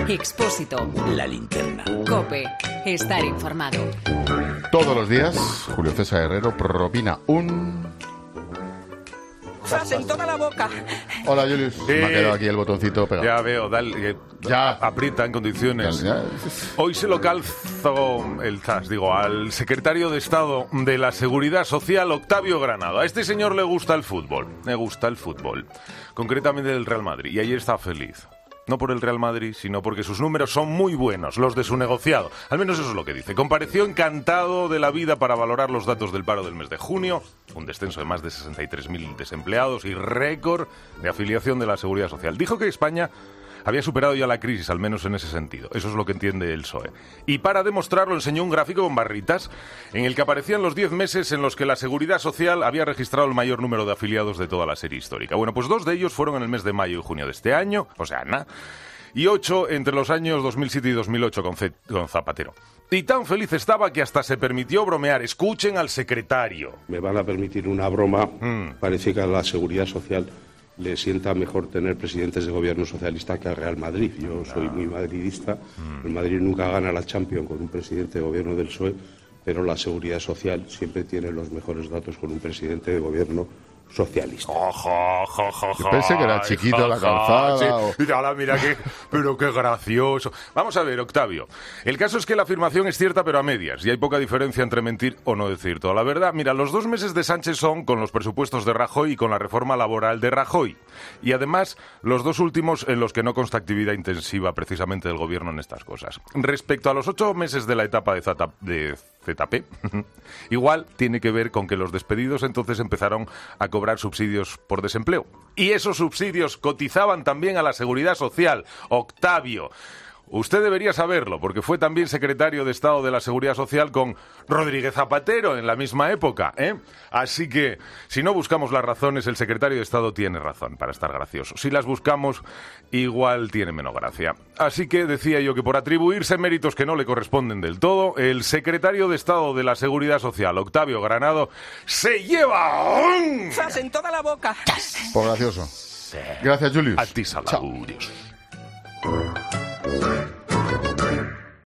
Expósito. La linterna. COPE. Estar informado. Todos los días, Julio César Herrero propina un... ¡Zas en toda la boca! Hola, Julius. Me ha quedado aquí el botoncito pegado. Ya veo, dale, Ya. aprieta en condiciones. Ya. Hoy se lo calzo al secretario de Estado de la Seguridad Social, Octavio Granado. A este señor le gusta el fútbol. Concretamente del Real Madrid. Y ayer está feliz. No por el Real Madrid, sino porque sus números son muy buenos, los de su negociado. Al menos eso es lo que dice. Compareció encantado de la vida para valorar los datos del paro del mes de junio, un descenso de más de 63.000 desempleados y récord de afiliación de la Seguridad Social. Dijo que España había superado ya la crisis, al menos en ese sentido. Eso es lo que entiende el PSOE. Y para demostrarlo enseñó un gráfico con barritas en el que aparecían los 10 meses en los que la Seguridad Social había registrado el mayor número de afiliados de toda la serie histórica. Bueno, pues 2 de ellos fueron en el mes de mayo y junio de este año, o sea, y 8 entre los años 2007 y 2008 con Zapatero. Y tan feliz estaba que hasta se permitió bromear. Escuchen al secretario. Me van a permitir una broma. Parece que a la Seguridad Social le sienta mejor tener presidentes de gobierno socialista que al Real Madrid. Yo soy muy madridista. El Madrid nunca gana la Champions con un presidente de gobierno del PSOE, pero la Seguridad Social siempre tiene los mejores datos con un presidente de gobierno socialista. Yo pensé que era chiquito la calzada. Sí. Mira pero qué gracioso. Vamos a ver, Octavio. El caso es que la afirmación es cierta, pero a medias. Y hay poca diferencia entre mentir o no decir toda la verdad. Mira, los 2 meses de Sánchez son con los presupuestos de Rajoy y con la reforma laboral de Rajoy. Y además, los 2 últimos en los que no consta actividad intensiva precisamente del gobierno en estas cosas. Respecto a los 8 meses de la etapa de ZP, igual tiene que ver con que los despedidos entonces empezaron a cobrar subsidios por desempleo. Y esos subsidios cotizaban también a la Seguridad Social. Octavio, usted debería saberlo, porque fue también secretario de Estado de la Seguridad Social con Rodríguez Zapatero en la misma época, ¿eh? Así que, si no buscamos las razones, el secretario de Estado tiene razón para estar gracioso. Si las buscamos, igual tiene menos gracia. Así que decía yo que por atribuirse méritos que no le corresponden del todo, el secretario de Estado de la Seguridad Social, Octavio Granado, se lleva... ¡Zas en toda la boca! Por gracioso. Gracias, Julius. A ti, Salaudios. Chao.